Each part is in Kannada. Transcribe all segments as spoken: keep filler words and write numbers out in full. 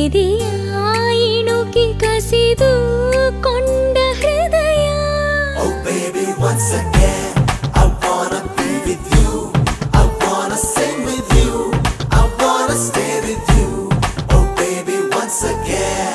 ಎದೆಯ ಇಣುಕಿ ಕಸಿದು ಕೊಂಡ ಹೃದಯ. Oh baby once again I wanna be with you, I wanna sing with you, I wanna stay with you. Oh baby once again.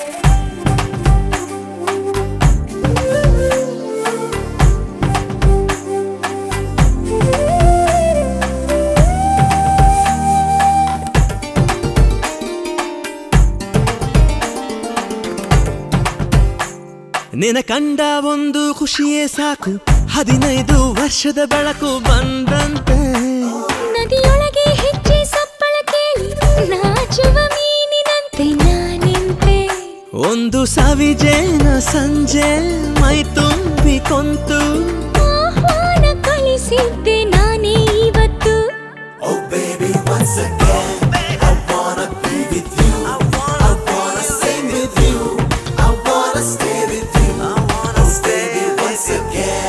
ನಿನ ಕಂಡ ಒಂದು ಖುಷಿಯೇ ಸಾಕು, ಹದಿನೈದು ವರ್ಷದ ಬೆಳಕು ಬಂದಂತೆ. ನದಿಯೊಳಗೆ ಹೆಜ್ಜೆ ಸಪ್ಪಳ ಕೇಳಿ ನಾಚುವ ಮೀನಿನಂತೆ ನಾನಿಂತೆ. ಒಂದು ಸವಿಜೇನ ಸಂಜೆ ಮೈ ತುಂಬಿ ಕೊಂತು ಆಹ್ವಾನ ಕಳಿಸಿದ್ದೆ ನಾನೇ ಇವತ್ತು. Oh baby once again I wanna be with you, I wanna sing with you, I wanna stay with you. Oh baby once again.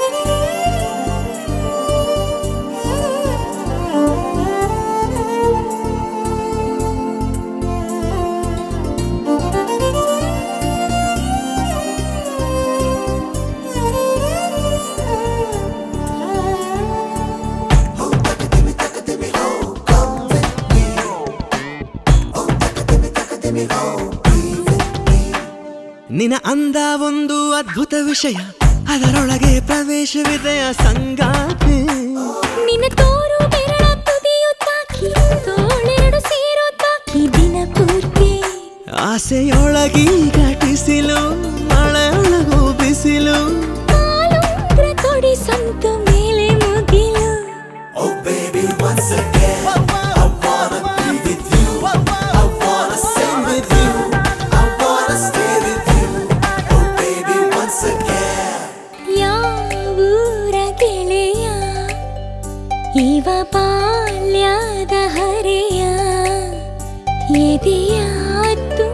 ನಿನ ಅಂದ ಒಂದು ಅದ್ಭುತ ವಿಷಯ, ಅದರೊಳಗೆ ಪ್ರವೇಶವಿದೆಯ ಸಂಗಾತಿ. ನಿನ್ನ ತೋರು ಬೆರಳ ತುದಿಯು ತಾಕಿ ತೋಳೆರಡು ಸೇರೋ ತಾಕಿ ದಿನ ಪೂರ್ತಿ. ಆಸೆಯೊಳಗಿ ಘಟಿಸಿಲು ಮಳೆಯೊಳಗು ಬಿಸಿಲು, ಕಾಲುಂಗ್ರ ಕೊಡಿ ಸಂತು ಮೇಲೆ ಮುಗಿಲು. Oh baby once again I wanna be with you, I wanna sing with you, I wanna stay with you. Oh baby once again. ಯಾವೂರ ಗೆಳೆಯ ಇವ ಬಾಲ್ಯದ ಹರೆಯ, ಎದೆಯ